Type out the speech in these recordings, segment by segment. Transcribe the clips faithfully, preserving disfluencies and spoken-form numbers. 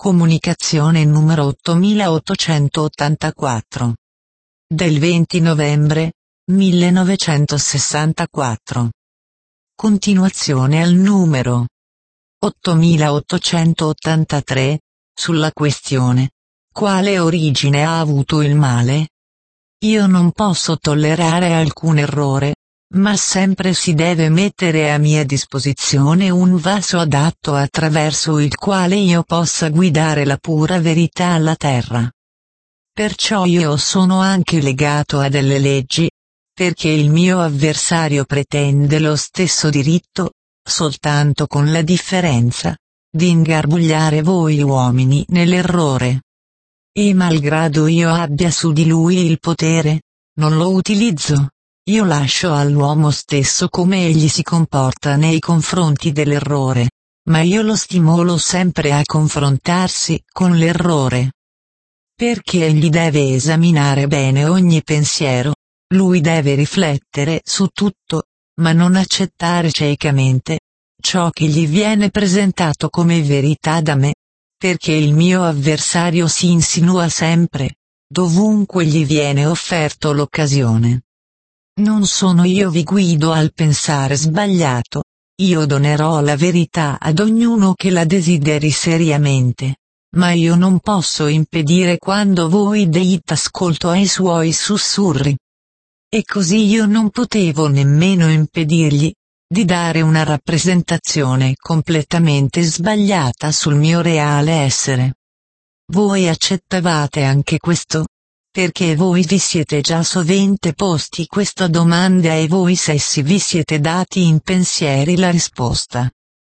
Comunicazione numero ottomilaottocentottantaquattro. Del venti novembre millenovecentosessantaquattro. Continuazione al numero ottomilaottocentottantatré, sulla questione: quale origine ha avuto il male? Io non posso tollerare alcun errore, ma sempre si deve mettere a mia disposizione un vaso adatto attraverso il quale io possa guidare la pura verità alla terra. Perciò io sono anche legato a delle leggi, perché il mio avversario pretende lo stesso diritto, soltanto con la differenza di ingarbugliare voi uomini nell'errore. E malgrado io abbia su di lui il potere, non lo utilizzo. Io lascio all'uomo stesso come egli si comporta nei confronti dell'errore, ma io lo stimolo sempre a confrontarsi con l'errore. Perché egli deve esaminare bene ogni pensiero, lui deve riflettere su tutto, ma non accettare ciecamente ciò che gli viene presentato come verità da me, perché il mio avversario si insinua sempre, dovunque gli viene offerto l'occasione. Non sono io vi guido al pensare sbagliato, io donerò la verità ad ognuno che la desideri seriamente, ma io non posso impedire quando voi date ascolto ai suoi sussurri. E così io non potevo nemmeno impedirgli di dare una rappresentazione completamente sbagliata sul mio reale essere. Voi accettavate anche questo? Perché voi vi siete già sovente posti questa domanda e voi stessi vi siete dati in pensieri la risposta.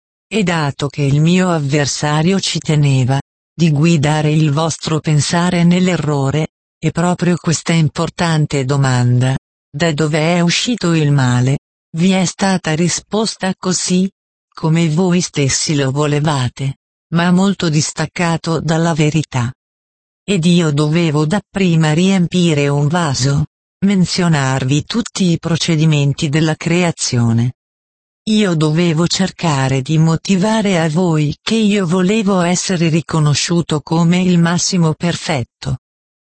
E dato che il mio avversario ci teneva di guidare il vostro pensare nell'errore, è proprio questa importante domanda: da dove è uscito il male? Vi è stata risposta così, come voi stessi lo volevate, ma molto distaccato dalla verità. Ed io dovevo dapprima riempire un vaso, menzionarvi tutti i procedimenti della creazione. Io dovevo cercare di motivare a voi che io volevo essere riconosciuto come il massimo perfetto.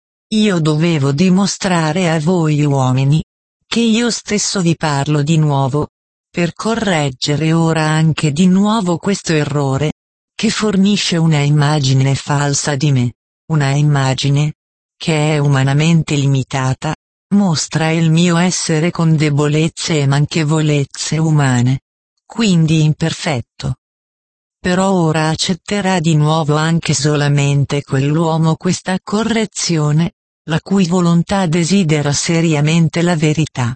Io dovevo dimostrare a voi uomini che io stesso vi parlo di nuovo, per correggere ora anche di nuovo questo errore, che fornisce una immagine falsa di me. Una immagine, che è umanamente limitata, mostra il mio essere con debolezze e manchevolezze umane, quindi imperfetto. Però ora accetterà di nuovo anche solamente quell'uomo questa correzione, la cui volontà desidera seriamente la verità.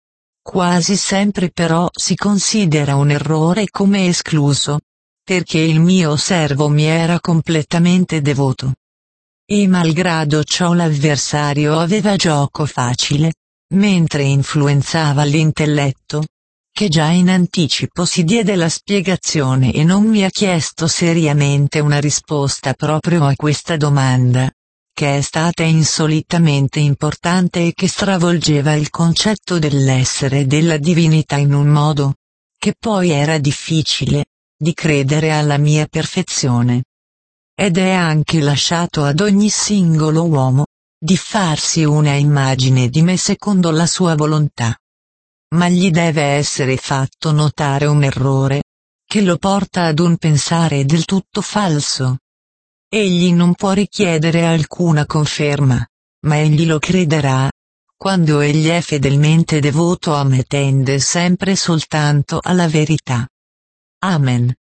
Quasi sempre però si considera un errore come escluso, perché il mio servo mi era completamente devoto. E malgrado ciò l'avversario aveva gioco facile, mentre influenzava l'intelletto, che già in anticipo si diede la spiegazione e non mi ha chiesto seriamente una risposta proprio a questa domanda, che è stata insolitamente importante e che stravolgeva il concetto dell'essere e della divinità in un modo che poi era difficile di credere alla mia perfezione. Ed è anche lasciato ad ogni singolo uomo di farsi una immagine di me secondo la sua volontà. Ma gli deve essere fatto notare un errore, che lo porta ad un pensare del tutto falso. Egli non può richiedere alcuna conferma, ma egli lo crederà, quando egli è fedelmente devoto a me, tende sempre soltanto alla verità. Amen.